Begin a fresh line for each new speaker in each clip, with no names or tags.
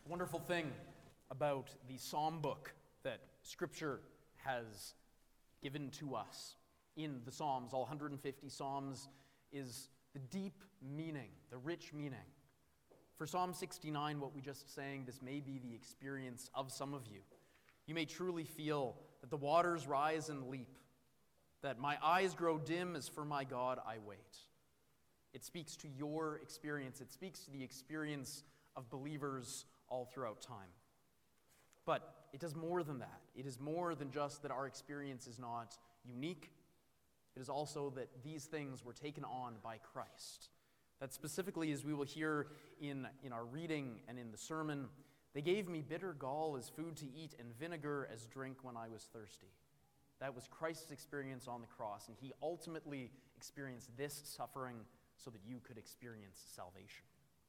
Wonderful thing about the psalm book that Scripture has given to us in the Psalms, all 150 Psalms, is the deep meaning, the rich meaning. For Psalm 69, what we just sang, this may be the experience of some of you. You may truly feel that the waters rise and leap, that my eyes grow dim as for my God I wait. It speaks to your experience. It speaks to the experience of believers all throughout time. But it does more than that. It is more than just that our experience is not unique. It is also that these things were taken on by Christ. That specifically, as we will hear in our reading and in the sermon, they gave me bitter gall as food to eat and vinegar as drink when I was thirsty. That was Christ's experience on the cross, and he ultimately experienced this suffering so that you could experience salvation.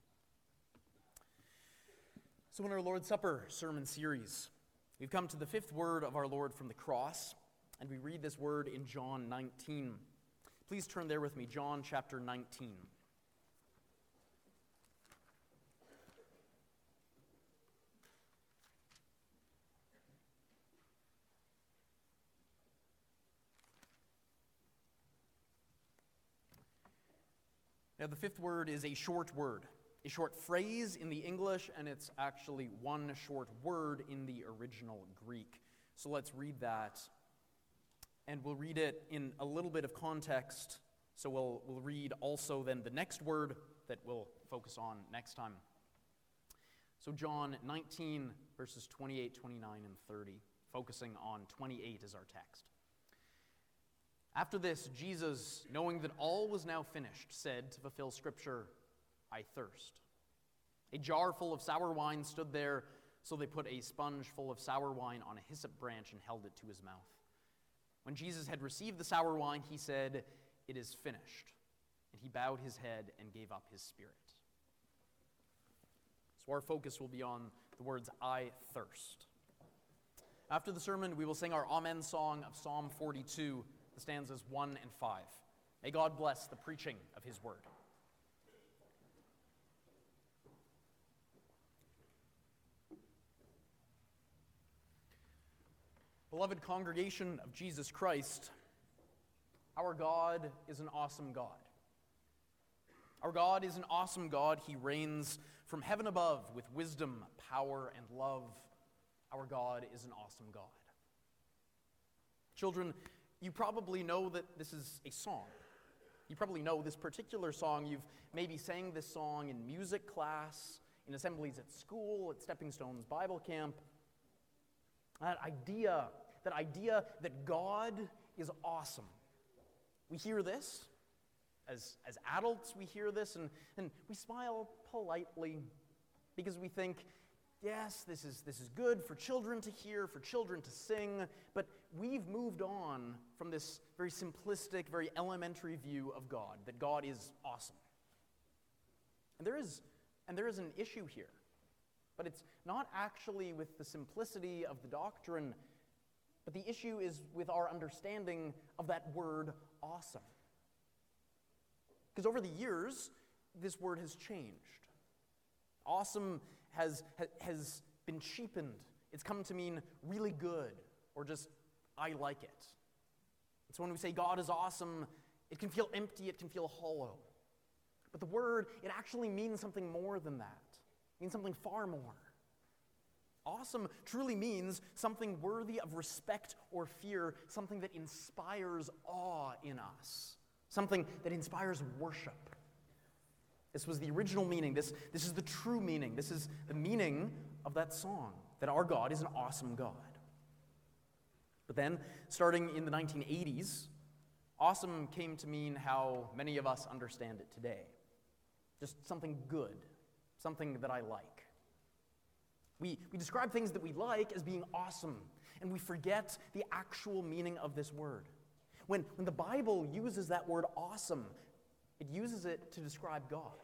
So in our Lord's Supper sermon series, we've come to the fifth word of our Lord from the cross, and we read this word in John 19. Please turn there with me, John chapter 19. Now, the fifth word is a short word, a short phrase in the English, and it's actually one short word in the original Greek. So let's read that, and we'll read it in a little bit of context. So we'll read also then the next word that we'll focus on next time. So John 19, verses 28, 29, and 30, focusing on 28 as our text. After this, Jesus, knowing that all was now finished, said to fulfill Scripture, I thirst. A jar full of sour wine stood there, so they put a sponge full of sour wine on a hyssop branch and held it to his mouth. When Jesus had received the sour wine, he said, It is finished. And he bowed his head and gave up his spirit. So our focus will be on the words, I thirst. After the sermon, we will sing our Amen song of Psalm 42, the stanzas 1 and 5. May God bless the preaching of his word. Beloved congregation of Jesus Christ, our God is an awesome God. Our God is an awesome God. He reigns from heaven above with wisdom, power, and love. Our God is an awesome God. Children, you probably know that this is a song. You probably know this particular song. You've maybe sang this song in music class, in assemblies at school, at Stepping Stones Bible Camp. That idea that God is awesome. We hear this. As adults, we hear this, and we smile politely because we think, yes, this is good for children to hear, for children to sing, but we've moved on from this very simplistic, very elementary view of God, that God is awesome. And there is an issue here, but it's not actually with the simplicity of the doctrine, but the issue is with our understanding of that word awesome. Because over the years, this word has changed. Awesome has been cheapened. It's come to mean really good, or just, I like it. And so when we say God is awesome, it can feel empty, it can feel hollow. But the word, it actually means something more than that. It means something far more. Awesome truly means something worthy of respect or fear, something that inspires awe in us, something that inspires worship. This was the original meaning. This is the true meaning. This is the meaning of that song, that our God is an awesome God. But then, starting in the 1980s, awesome came to mean how many of us understand it today. Just something good, something that I like. We describe things that we like as being awesome, and we forget the actual meaning of this word. When the Bible uses that word awesome, it uses it to describe God.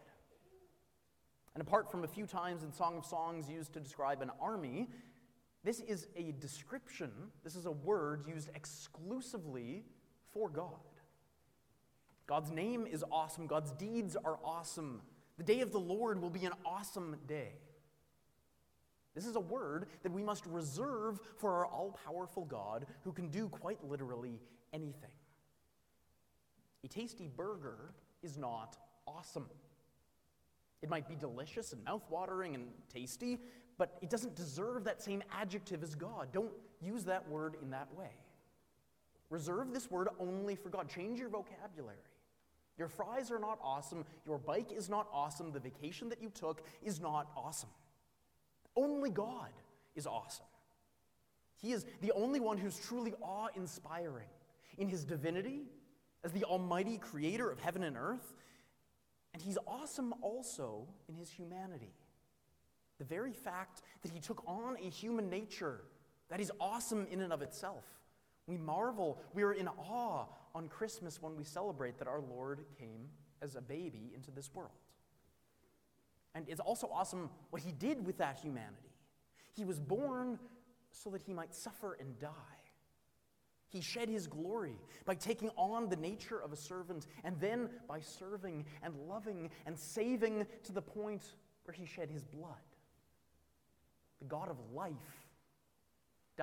And apart from a few times in Song of Songs used to describe an army, this is a description, this is a word used exclusively for God. God's name is awesome. God's deeds are awesome. The day of the Lord will be an awesome day. This is a word that we must reserve for our all-powerful God who can do quite literally anything. A tasty burger is not awesome. It might be delicious and mouth-watering and tasty, but it doesn't deserve that same adjective as God. Don't use that word in that way. Reserve this word only for God. Change your vocabulary. Your fries are not awesome. Your bike is not awesome. The vacation that you took is not awesome. Only God is awesome. He is the only one who's truly awe-inspiring in his divinity as the almighty creator of heaven and earth. And he's awesome also in his humanity. The very fact that he took on a human nature, that is awesome in and of itself. We marvel, we are in awe on Christmas when we celebrate that our Lord came as a baby into this world. And it's also awesome what he did with that humanity. He was born so that he might suffer and die. He shed his glory by taking on the nature of a servant, and then by serving and loving and saving to the point where he shed his blood. The God of life died.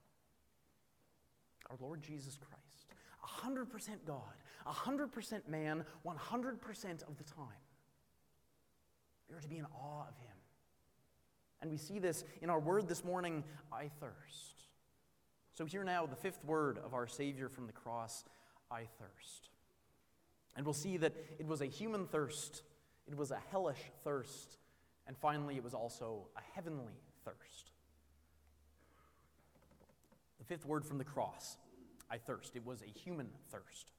Our Lord Jesus Christ, 100% God, 100% man, 100% of the time. We are to be in awe of him. And we see this in our word this morning, I thirst. So hear now the fifth word of our Savior from the cross, I thirst. And we'll see that it was a human thirst, it was a hellish thirst, and finally it was also a heavenly thirst. The fifth word from the cross, I thirst. It was a human thirst.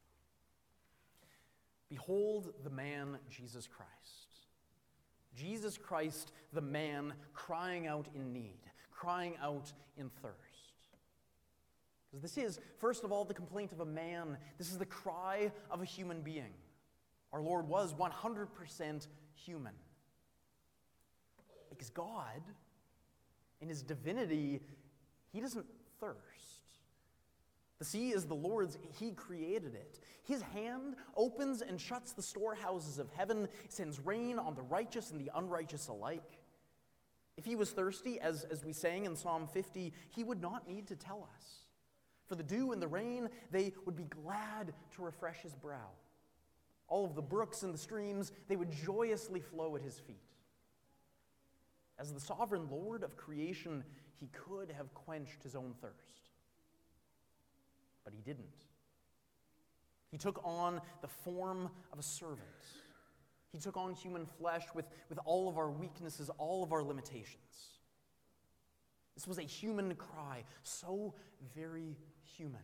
Behold the man, Jesus Christ. Jesus Christ, the man, crying out in need, crying out in thirst. Because this is, first of all, the complaint of a man. This is the cry of a human being. Our Lord was 100% human. Because God, in his divinity, he doesn't thirst. The sea is the Lord's, he created it. His hand opens and shuts the storehouses of heaven, sends rain on the righteous and the unrighteous alike. If he was thirsty, as we sang in Psalm 50, he would not need to tell us. For the dew and the rain, they would be glad to refresh his brow. All of the brooks and the streams, they would joyously flow at his feet. As the sovereign Lord of creation, he could have quenched his own thirst. But he didn't. He took on the form of a servant. He took on human flesh with all of our weaknesses, all of our limitations. This was a human cry, so very human.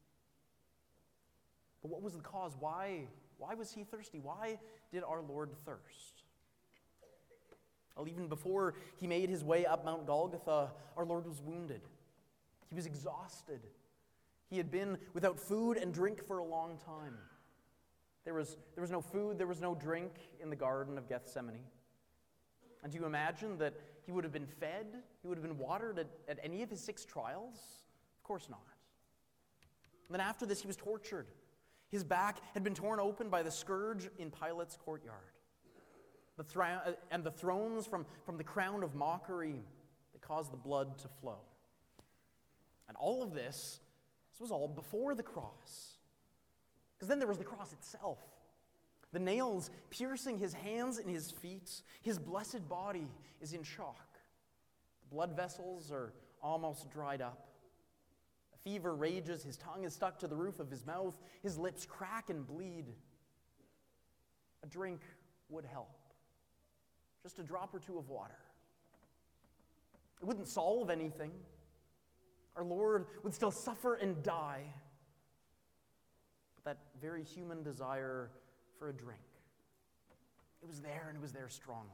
But what was the cause? Why was he thirsty? Why did our Lord thirst? Well, even before he made his way up Mount Golgotha, our Lord was wounded. He was exhausted. He had been without food and drink for a long time. There was no food, there was no drink in the Garden of Gethsemane. And do you imagine that he would have been fed, he would have been watered at any of his 6 trials? Of course not. And then after this, he was tortured. His back had been torn open by the scourge in Pilate's courtyard. And the thrones from the crown of mockery that caused the blood to flow. And all of this was all before the cross. Because then there was the cross itself. The nails piercing his hands and his feet. His blessed body is in shock. The blood vessels are almost dried up. A fever rages. His tongue is stuck to the roof of his mouth. His lips crack and bleed. A drink would help. Just a drop or two of water. It wouldn't solve anything. Our Lord would still suffer and die. But that very human desire for a drink, it was there, and it was there strongly.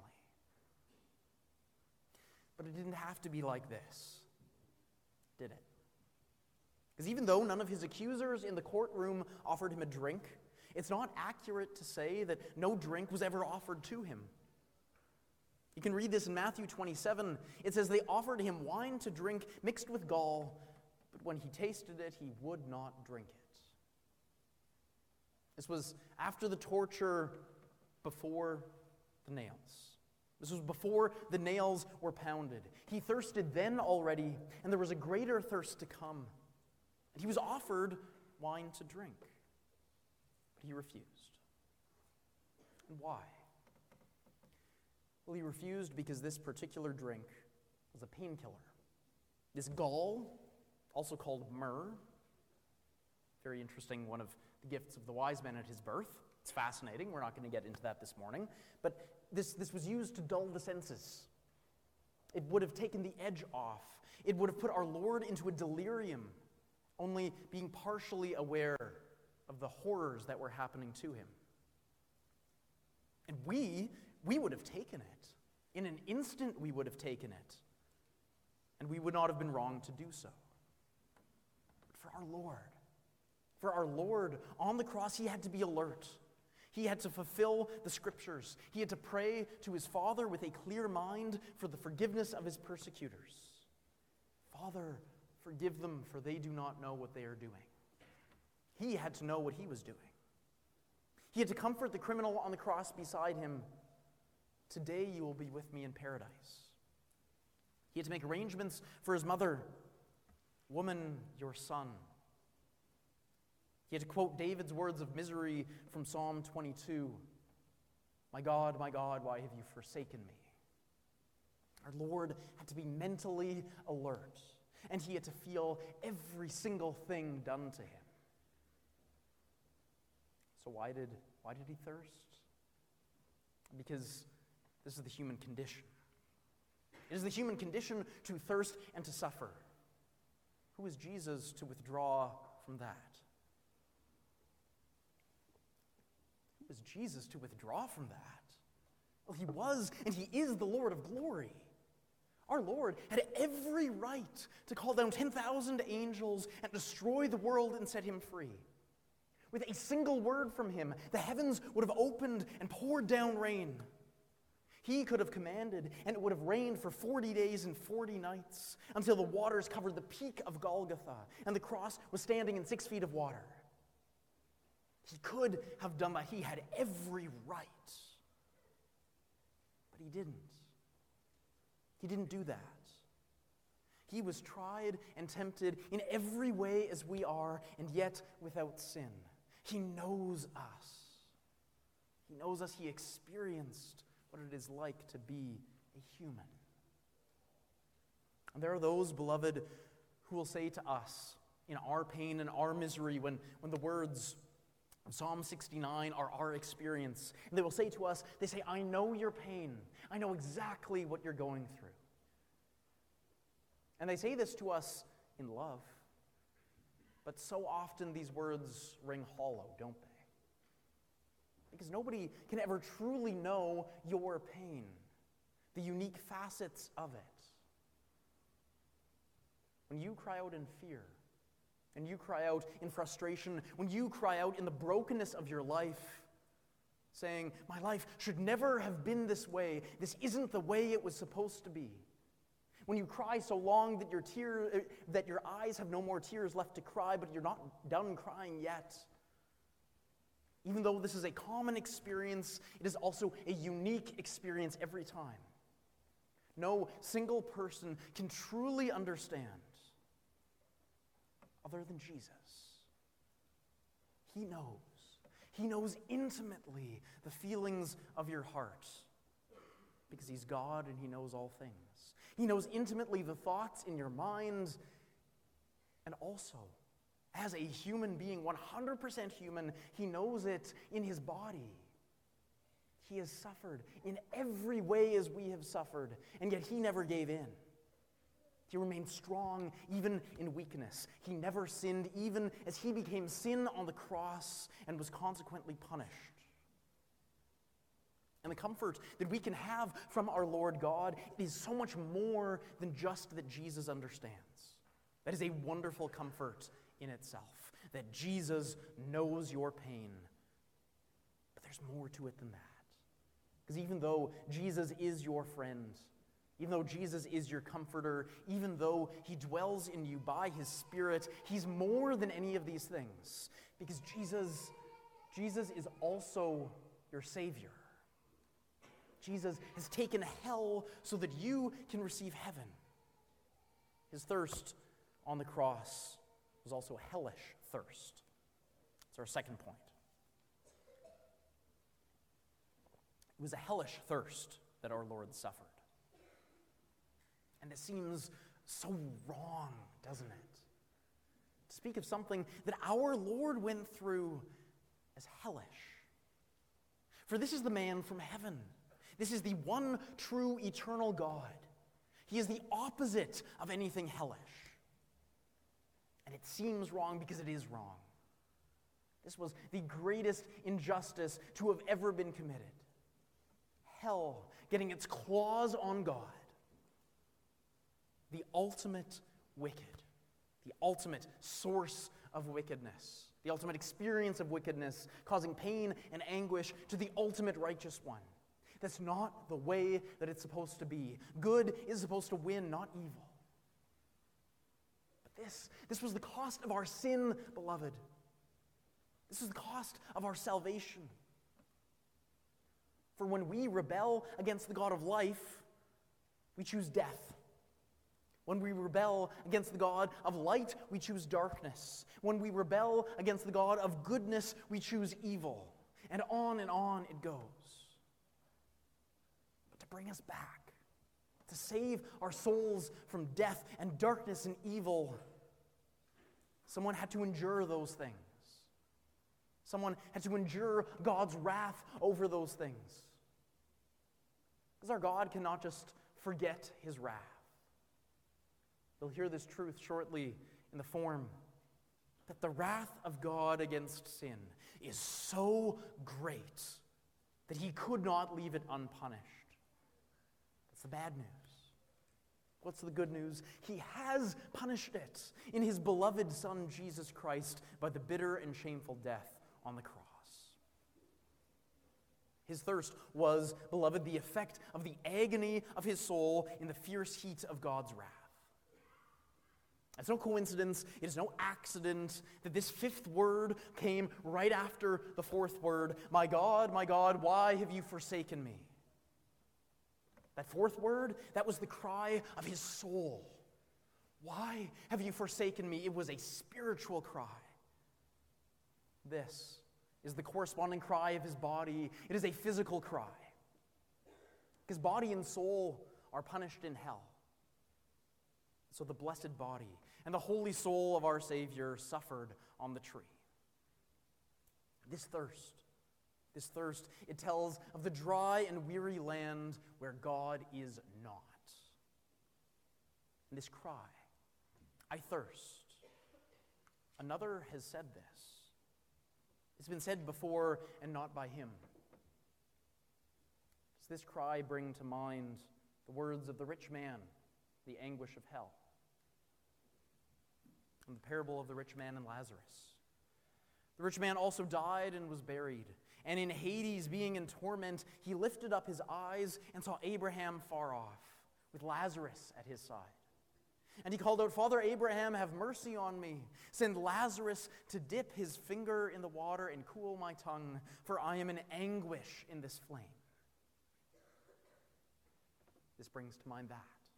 But it didn't have to be like this, did it? Because even though none of his accusers in the courtroom offered him a drink, it's not accurate to say that no drink was ever offered to him. You can read this in Matthew 27. It says, they offered him wine to drink mixed with gall, but when he tasted it, he would not drink it. This was after the torture, before the nails. This was before the nails were pounded. He thirsted then already, and there was a greater thirst to come. And he was offered wine to drink, but he refused. And why? Well, he refused because this particular drink was a painkiller. This gall, also called myrrh, very interesting, one of the gifts of the wise men at his birth. It's fascinating. We're not going to get into that this morning. But this was used to dull the senses. It would have taken the edge off. It would have put our Lord into a delirium, only being partially aware of the horrors that were happening to him. And we would have taken it. In an instant, we would have taken it. And we would not have been wrong to do so. But for our Lord, on the cross, he had to be alert. He had to fulfill the Scriptures. He had to pray to his Father with a clear mind for the forgiveness of his persecutors. Father, forgive them, for they do not know what they are doing. He had to know what he was doing. He had to comfort the criminal on the cross beside him. Today you will be with me in paradise. He had to make arrangements for his mother. Woman, your son. He had to quote David's words of misery from Psalm 22. My God, why have you forsaken me? Our Lord had to be mentally alert, and he had to feel every single thing done to him. So why did he thirst? Because this is the human condition. It is the human condition to thirst and to suffer. Who is Jesus to withdraw from that? Who is Jesus to withdraw from that? Well, he was and he is the Lord of glory. Our Lord had every right to call down 10,000 angels and destroy the world and set him free. With a single word from him, the heavens would have opened and poured down rain. He could have commanded, and it would have rained for 40 days and 40 nights until the waters covered the peak of Golgotha and the cross was standing in 6 feet of water. He could have done that. He had every right. But he didn't. He didn't do that. He was tried and tempted in every way as we are, and yet without sin. He knows us. He knows us. He experienced what it is like to be a human. And there are those, beloved, who will say to us in our pain and our misery when the words of Psalm 69 are our experience. And they will say to us, they say, I know your pain. I know exactly what you're going through. And they say this to us in love. But so often these words ring hollow, don't they? Because nobody can ever truly know your pain, the unique facets of it. When you cry out in fear, and you cry out in frustration, when you cry out in the brokenness of your life, saying, my life should never have been this way, this isn't the way it was supposed to be. When you cry so long that your eyes have no more tears left to cry, but you're not done crying yet. Even though this is a common experience, it is also a unique experience every time. No single person can truly understand other than Jesus. He knows. He knows intimately the feelings of your heart because he's God and he knows all things. He knows intimately the thoughts in your mind, and also, as a human being, 100% human, he knows it in his body. He has suffered in every way as we have suffered, and yet he never gave in. He remained strong even in weakness. He never sinned even as he became sin on the cross and was consequently punished. And the comfort that we can have from our Lord God is so much more than just that Jesus understands. That is a wonderful comfort in itself, that Jesus knows your pain. But there's more to it than that. Because even though Jesus is your friend, even though Jesus is your comforter, even though he dwells in you by his Spirit, he's more than any of these things. Because Jesus is also your Savior. Jesus has taken hell so that you can receive heaven. His thirst on the cross was also a hellish thirst. That's our second point. It was a hellish thirst that our Lord suffered. And it seems so wrong, doesn't it? To speak of something that our Lord went through as hellish. For this is the man from heaven. This is the one true eternal God. He is the opposite of anything hellish. And it seems wrong because it is wrong. This was the greatest injustice to have ever been committed. Hell getting its claws on God. The ultimate wicked. The ultimate source of wickedness. The ultimate experience of wickedness, causing pain and anguish to the ultimate righteous one. That's not the way that it's supposed to be. Good is supposed to win, not evil. But this was the cost of our sin, beloved. This is the cost of our salvation. For when we rebel against the God of life, we choose death. When we rebel against the God of light, we choose darkness. When we rebel against the God of goodness, we choose evil. And on it goes. But to bring us back, to save our souls from death and darkness and evil, someone had to endure those things. Someone had to endure God's wrath over those things. Because our God cannot just forget his wrath. You'll hear this truth shortly in the form that the wrath of God against sin is so great that he could not leave it unpunished. That's the bad news. What's the good news? He has punished it in his beloved Son, Jesus Christ, by the bitter and shameful death on the cross. His thirst was, beloved, the effect of the agony of his soul in the fierce heat of God's wrath. It's no coincidence, it is no accident that this fifth word came right after the fourth word, my God, why have you forsaken me? That fourth word, that was the cry of his soul. Why have you forsaken me? It was a spiritual cry. This is the corresponding cry of his body. It is a physical cry. His body and soul are punished in hell. So the blessed body and the holy soul of our Savior suffered on the tree. This thirst, it tells of the dry and weary land where God is not. And this cry, I thirst. Another has said this. It's been said before and not by him. Does this cry bring to mind the words of the rich man, the anguish of hell? And the parable of the rich man and Lazarus. The rich man also died and was buried. And in Hades, being in torment, he lifted up his eyes and saw Abraham far off, with Lazarus at his side. And he called out, Father Abraham, have mercy on me. Send Lazarus to dip his finger in the water and cool my tongue, for I am in anguish in this flame. This brings to mind that.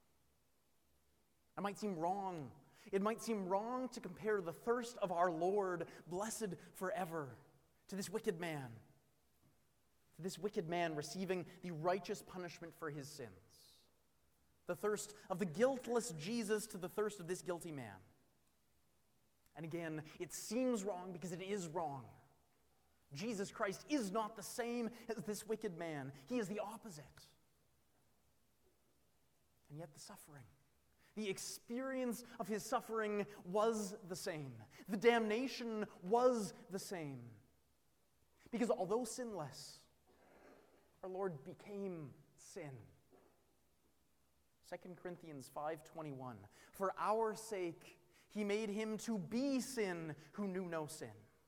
It might seem wrong. It might seem wrong to compare the thirst of our Lord, blessed forever, to this wicked man. To this wicked man receiving the righteous punishment for his sins. The thirst of the guiltless Jesus to the thirst of this guilty man. And again, it seems wrong because it is wrong. Jesus Christ is not the same as this wicked man. He is the opposite. And yet the suffering, the experience of his suffering was the same. The damnation was the same. Because although sinless, our Lord became sin. 2 Corinthians 5:21, for our sake he made him to be sin who knew no sin.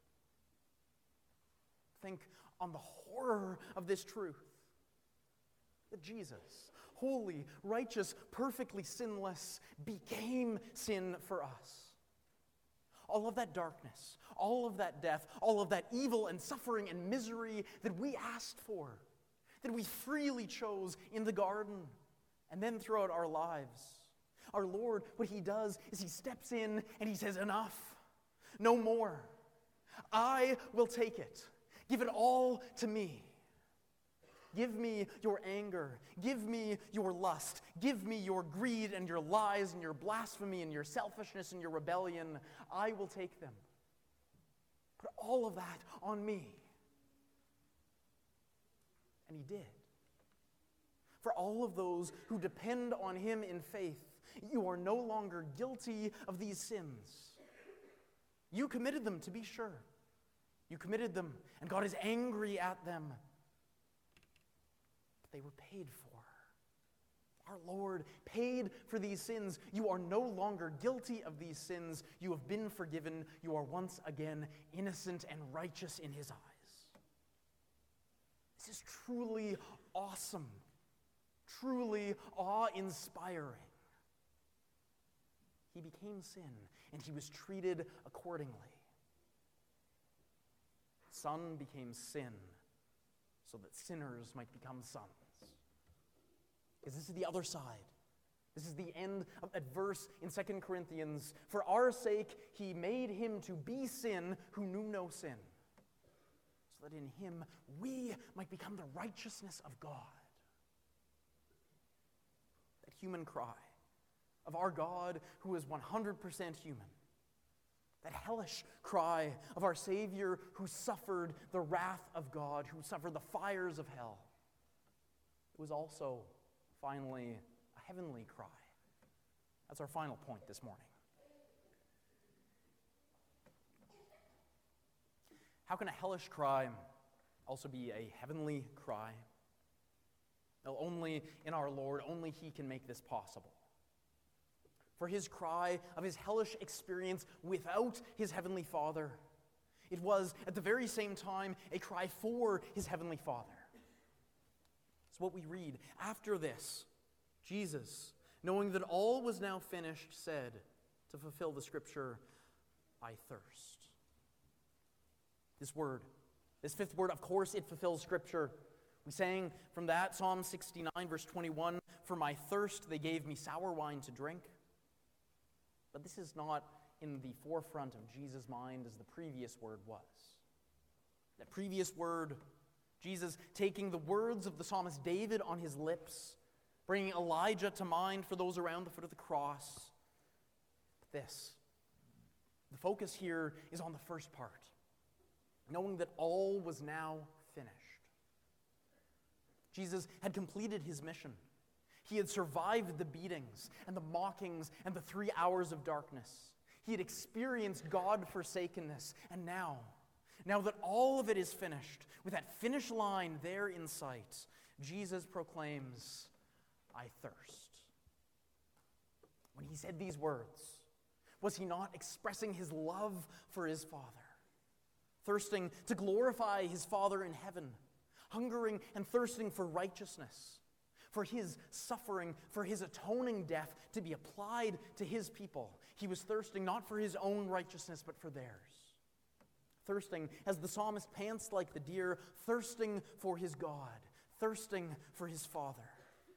Think on the horror of this truth. That Jesus, holy, righteous, perfectly sinless, became sin for us. All of that darkness, all of that death, all of that evil and suffering and misery that we asked for, that we freely chose in the garden and then throughout our lives. Our Lord, what he does is he steps in and he says, enough, no more. I will take it. Give it all to me. Give me your anger. Give me your lust. Give me your greed and your lies and your blasphemy and your selfishness and your rebellion. I will take them. Put all of that on me. And he did. For all of those who depend on him in faith, you are no longer guilty of these sins. You committed them, to be sure. You committed them, and God is angry at them. But they were paid for. Our Lord paid for these sins. You are no longer guilty of these sins. You have been forgiven. You are once again innocent and righteous in his eyes. This is truly awesome, truly awe-inspiring. He became sin, and he was treated accordingly. Son became sin, so that sinners might become sons. Because this is the other side. This is the end of that verse in 2 Corinthians. For our sake, he made him to be sin who knew no sin, so that in him we might become the righteousness of God. That human cry of our God who is 100% human. That hellish cry of our Savior who suffered the wrath of God, who suffered the fires of hell. It was also, finally, a heavenly cry. That's our final point this morning. How can a hellish cry also be a heavenly cry? Well, only in our Lord, only he can make this possible. For his cry of his hellish experience without his heavenly Father, it was at the very same time a cry for his heavenly Father. It's what we read. After this, Jesus, knowing that all was now finished, said, to fulfill the scripture, I thirst. This word, this fifth word, of course, it fulfills scripture. We sang from that, Psalm 69, verse 21, for my thirst they gave me sour wine to drink. But this is not in the forefront of Jesus' mind as the previous word was. That previous word, Jesus taking the words of the psalmist David on his lips, bringing Elijah to mind for those around the foot of the cross. But the focus here is on the first part, knowing that all was now finished. Jesus had completed his mission. He had survived the beatings and the mockings and the 3 hours of darkness. He had experienced God-forsakenness. And now that all of it is finished, with that finish line there in sight, Jesus proclaims, I thirst. When he said these words, was he not expressing his love for his Father? Thirsting to glorify his Father in heaven, hungering and thirsting for righteousness, for his suffering, for his atoning death to be applied to his people. He was thirsting not for his own righteousness, but for theirs. Thirsting, as the psalmist pants like the deer, thirsting for his God, thirsting for his Father.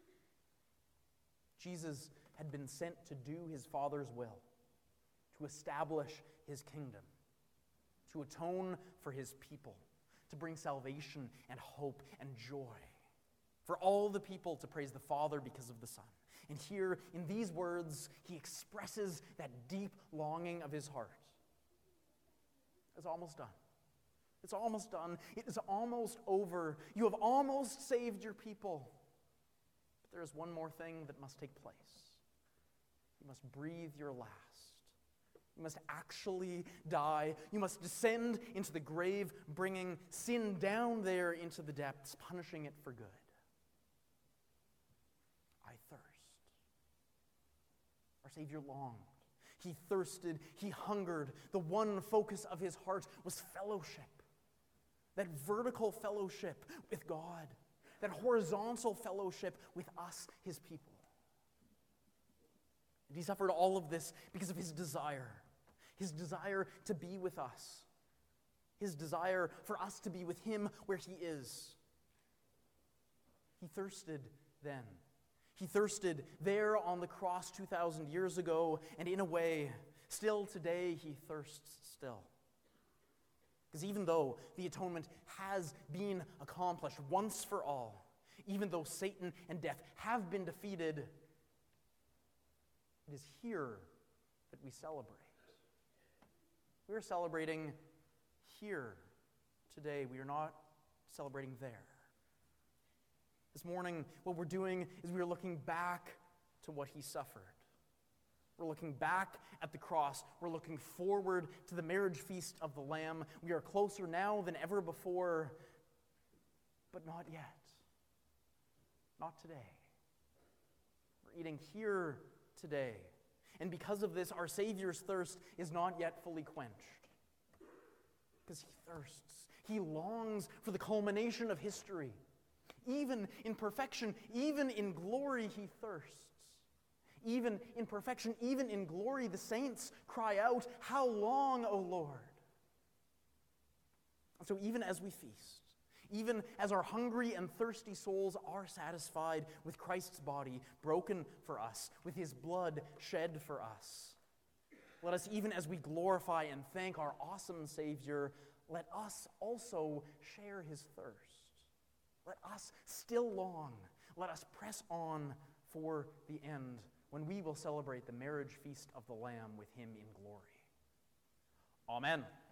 Jesus had been sent to do his Father's will, to establish his kingdom, to atone for his people, to bring salvation and hope and joy, for all the people to praise the Father because of the Son. And here, in these words, he expresses that deep longing of his heart. It's almost done. It's almost done. It is almost over. You have almost saved your people. But there is one more thing that must take place. You must breathe your last. You must actually die. You must descend into the grave, bringing sin down there into the depths, punishing it for good. I thirst. Our Savior longed. He thirsted. He hungered. The one focus of his heart was fellowship. That vertical fellowship with God. That horizontal fellowship with us, his people. And he suffered all of this because of his desire. His desire to be with us. His desire for us to be with him where he is. He thirsted then. He thirsted there on the cross 2,000 years ago, and in a way, still today, he thirsts still. Because even though the atonement has been accomplished once for all, even though Satan and death have been defeated, it is here that we celebrate. We are celebrating here today. We are not celebrating there. This morning, what we're doing is we are looking back to what he suffered. We're looking back at the cross. We're looking forward to the marriage feast of the Lamb. We are closer now than ever before, but not yet. Not today. We're eating here today. And because of this, our Savior's thirst is not yet fully quenched. Because he thirsts. He longs for the culmination of history. Even in perfection, even in glory, he thirsts. Even in perfection, even in glory, the saints cry out, "How long, O Lord?" So even as we feast, even as our hungry and thirsty souls are satisfied with Christ's body broken for us, with his blood shed for us, let us, even as we glorify and thank our awesome Savior, let us also share his thirst. Let us still long. Let us press on for the end, when we will celebrate the marriage feast of the Lamb with him in glory. Amen.